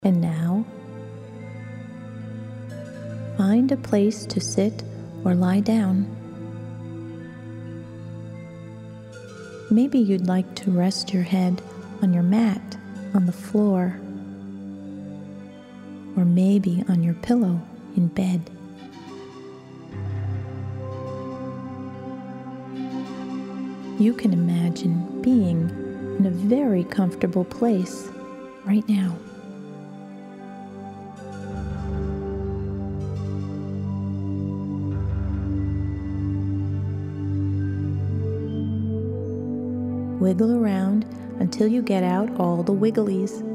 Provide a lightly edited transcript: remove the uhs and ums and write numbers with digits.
And now, find a place to sit or lie down. Maybe you'd like to rest your head on your mat on the floor, or maybe on your pillow in bed. You can imagine being in a very comfortable place right now. Wiggle around until you get out all the wigglies.